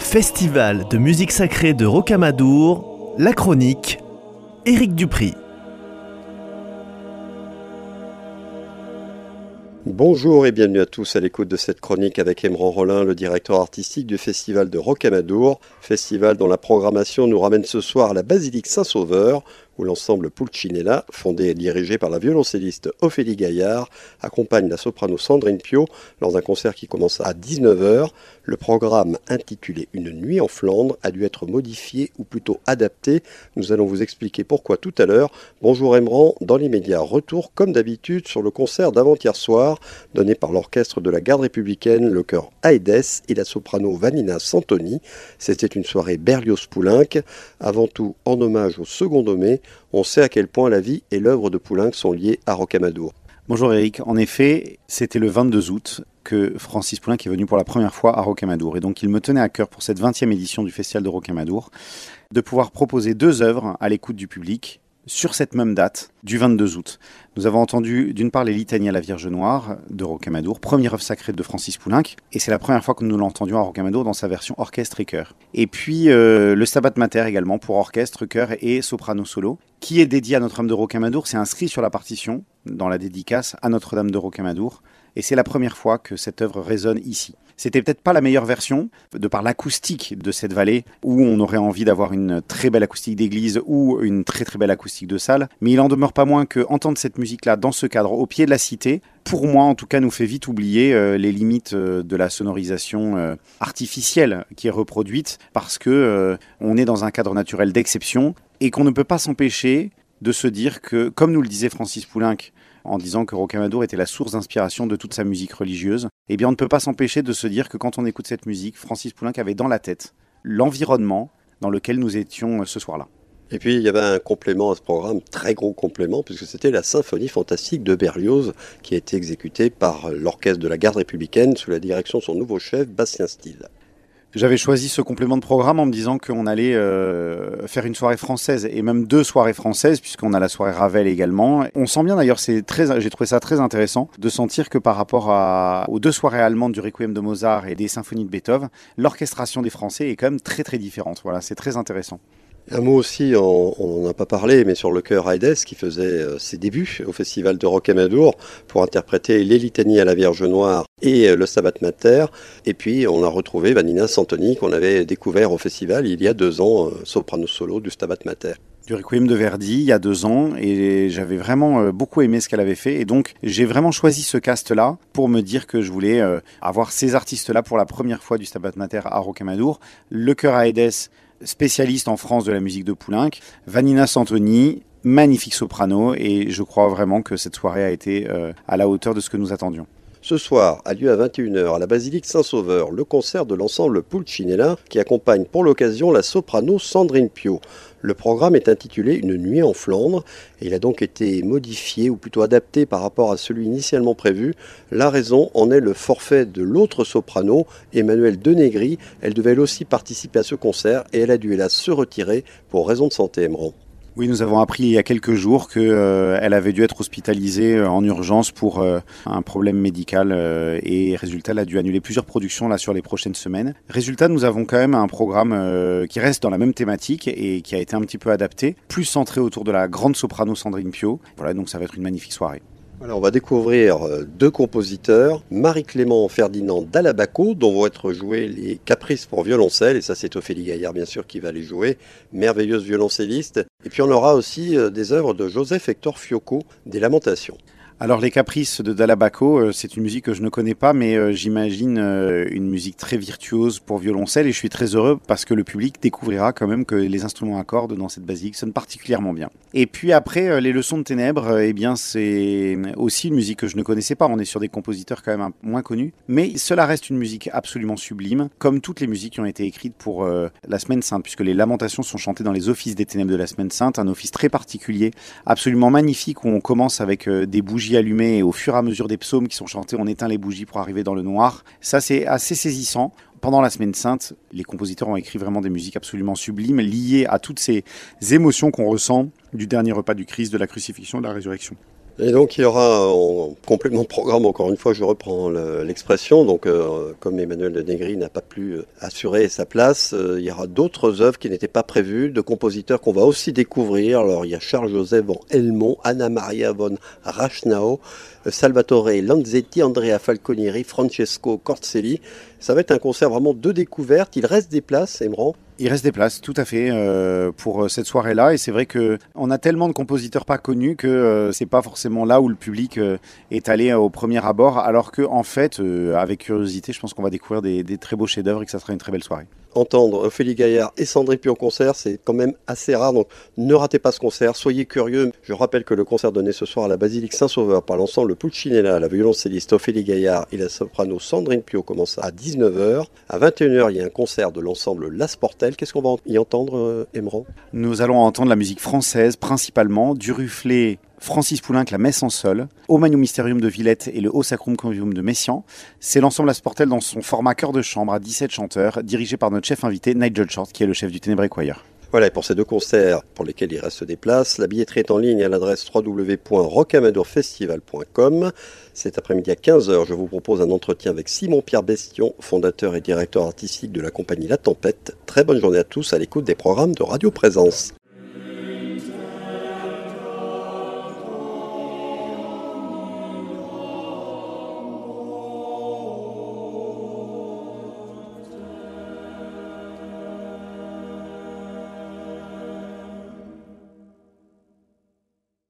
Festival de musique sacrée de Rocamadour, la chronique, Éric Dupri. Bonjour et bienvenue à tous à l'écoute de cette chronique avec Emran Rollin, le directeur artistique du Festival de Rocamadour. Festival dont la programmation nous ramène ce soir à la basilique Saint-Sauveur, où l'ensemble Pulcinella, fondé et dirigé par la violoncelliste Ophélie Gaillard, accompagne la soprano Sandrine Pio dans un concert qui commence à 19h. Le programme intitulé Une nuit en Flandre a dû être modifié ou plutôt adapté. Nous allons vous expliquer pourquoi tout à l'heure. Bonjour Emran, dans l'immédiat, retour comme d'habitude sur le concert d'avant-hier soir donné par l'orchestre de la garde républicaine, le chœur Aedes et la soprano Vanina Santoni. C'était une soirée Berlioz-Poulenc, avant tout en hommage au second nommé. On sait à quel point la vie et l'œuvre de Poulenc sont liées à Rocamadour. Bonjour Eric, en effet, c'était le 22 août que Francis Poulenc est venu pour la première fois à Rocamadour. Et donc il me tenait à cœur pour cette 20e édition du Festival de Rocamadour de pouvoir proposer 2 œuvres à l'écoute du public sur cette même date du 22 août. Nous avons entendu d'une part les litanies à la Vierge Noire de Rocamadour, première œuvre sacrée de Francis Poulenc, et c'est la première fois que nous l'entendions à Rocamadour dans sa version orchestre et chœur. Et puis le Stabat Mater également pour orchestre, chœur et soprano solo, qui est dédié à Notre-Dame de Rocamadour. C'est inscrit sur la partition, dans la dédicace à Notre-Dame de Rocamadour, et c'est la première fois que cette œuvre résonne ici. C'était peut-être pas la meilleure version, de par l'acoustique de cette vallée, où on aurait envie d'avoir une très belle acoustique d'église ou une très très belle acoustique de salle. Mais il en demeure pas moins que entendre cette musique-là dans ce cadre, au pied de la cité, pour moi en tout cas nous fait vite oublier les limites de la sonorisation artificielle qui est reproduite, parce que on est dans un cadre naturel d'exception et qu'on ne peut pas s'empêcher de se dire que, comme nous le disait Francis Poulenc, en disant que Rocamadour était la source d'inspiration de toute sa musique religieuse, eh bien on ne peut pas s'empêcher de se dire que quand on écoute cette musique, Francis Poulenc avait dans la tête l'environnement dans lequel nous étions ce soir-là. Et puis il y avait un complément à ce programme, très gros complément, puisque c'était la symphonie fantastique de Berlioz qui a été exécutée par l'orchestre de la garde républicaine sous la direction de son nouveau chef, Bastien Steele. J'avais choisi ce complément de programme en me disant qu'on allait faire une soirée française et même 2 soirées françaises, puisqu'on a la soirée Ravel également. On sent bien d'ailleurs, j'ai trouvé ça très intéressant de sentir que par rapport aux 2 soirées allemandes du Requiem de Mozart et des symphonies de Beethoven, l'orchestration des Français est quand même très très différente. Voilà, c'est très intéressant. Un mot aussi, on n'en a pas parlé, mais sur le chœur Aedes qui faisait ses débuts au Festival de Rocamadour pour interpréter les litanies à la Vierge Noire et le Stabat Mater. Et puis on a retrouvé Vanina Santoni qu'on avait découvert au festival il y a 2 ans, soprano solo du Stabat Mater. Du Requiem de Verdi il y a 2 ans, et j'avais vraiment beaucoup aimé ce qu'elle avait fait, et donc j'ai vraiment choisi ce cast-là pour me dire que je voulais avoir ces artistes-là pour la première fois du Stabat Mater à Rocamadour. Le chœur Aedes, spécialiste en France de la musique de Poulenc, Vanina Santoni, magnifique soprano, et je crois vraiment que cette soirée a été à la hauteur de ce que nous attendions. Ce soir a lieu à 21h à la basilique Saint-Sauveur le concert de l'ensemble Pulcinella qui accompagne pour l'occasion la soprano Sandrine Pio. Le programme est intitulé Une nuit en Flandre et il a donc été modifié ou plutôt adapté par rapport à celui initialement prévu. La raison en est le forfait de l'autre soprano, Emmanuelle Denegri. Elle devait elle aussi participer à ce concert et elle a dû hélas se retirer pour raison de santé, Emran. Oui, nous avons appris il y a quelques jours qu'elle avait dû être hospitalisée en urgence pour un problème médical et résultat, elle a dû annuler plusieurs productions là sur les prochaines semaines. Résultat, nous avons quand même un programme qui reste dans la même thématique et qui a été un petit peu adapté, plus centré autour de la grande soprano Sandrine Pio. Voilà, donc ça va être une magnifique soirée. Alors on va découvrir 2 compositeurs, Marie-Clément Ferdinand d'Alabaco, dont vont être joués les caprices pour violoncelle, et ça c'est Ophélie Gaillard bien sûr qui va les jouer, merveilleuse violoncelliste. Et puis on aura aussi des œuvres de Joseph Hector Fiocco, des Lamentations. Alors les caprices de Dalabaco, c'est une musique que je ne connais pas, mais j'imagine une musique très virtuose pour violoncelle, et je suis très heureux parce que le public découvrira quand même que les instruments à cordes dans cette basilique sonnent particulièrement bien. Et puis après, les leçons de ténèbres, eh bien c'est aussi une musique que je ne connaissais pas, on est sur des compositeurs quand même moins connus, mais cela reste une musique absolument sublime, comme toutes les musiques qui ont été écrites pour la Semaine Sainte, puisque les Lamentations sont chantées dans les offices des ténèbres de la Semaine Sainte, un office très particulier, absolument magnifique, où on commence avec des bougies allumées et au fur et à mesure des psaumes qui sont chantés, on éteint les bougies pour arriver dans le noir. Ça, c'est assez saisissant. Pendant la Semaine Sainte, les compositeurs ont écrit vraiment des musiques absolument sublimes, liées à toutes ces émotions qu'on ressent du dernier repas du Christ, de la crucifixion, de la résurrection. Et donc il y aura en complément de programme, encore une fois je reprends l'expression, donc comme Emmanuel de Negri n'a pas pu assurer sa place, il y aura d'autres œuvres qui n'étaient pas prévues, de compositeurs qu'on va aussi découvrir. Alors il y a Charles-Joseph von Helmont, Anna Maria von Rachnau, Salvatore Lanzetti, Andrea Falconieri, Francesco Corselli. Ça va être un concert vraiment de découverte. Il reste des places, Emran? Il reste des places, tout à fait, pour cette soirée-là. Et c'est vrai qu'on a tellement de compositeurs pas connus que c'est pas forcément là où le public est allé au premier abord. Alors que, en fait, avec curiosité, je pense qu'on va découvrir des très beaux chefs-d'œuvre et que ça sera une très belle soirée. Entendre Ophélie Gaillard et Sandrine Pio au concert, c'est quand même assez rare, donc ne ratez pas ce concert, soyez curieux. Je rappelle que le concert donné ce soir à la Basilique Saint-Sauveur par l'ensemble Pulcinella, la violoncelliste Ophélie Gaillard et la soprano Sandrine Pio commence à 19h. À 21h, il y a un concert de l'ensemble La Sportelle. Qu'est-ce qu'on va y entendre, Emran? Nous allons entendre la musique française, principalement, Duruflé, Francis Poulenc, la Messe en sol, Au Magnum Mysterium de Villette et le Haut Sacrum Convivium de Messiaen. C'est l'ensemble La Sportelle dans son format chœur de chambre à 17 chanteurs, dirigé par notre chef invité Nigel Short, qui est le chef du Ténébré Choir. Voilà, et pour ces deux concerts pour lesquels il reste des places, la billetterie est en ligne à l'adresse www.rocamadourfestival.com. Cet après-midi à 15h, je vous propose un entretien avec Simon-Pierre Bestion, fondateur et directeur artistique de la compagnie La Tempête. Très bonne journée à tous à l'écoute des programmes de Radio Présence.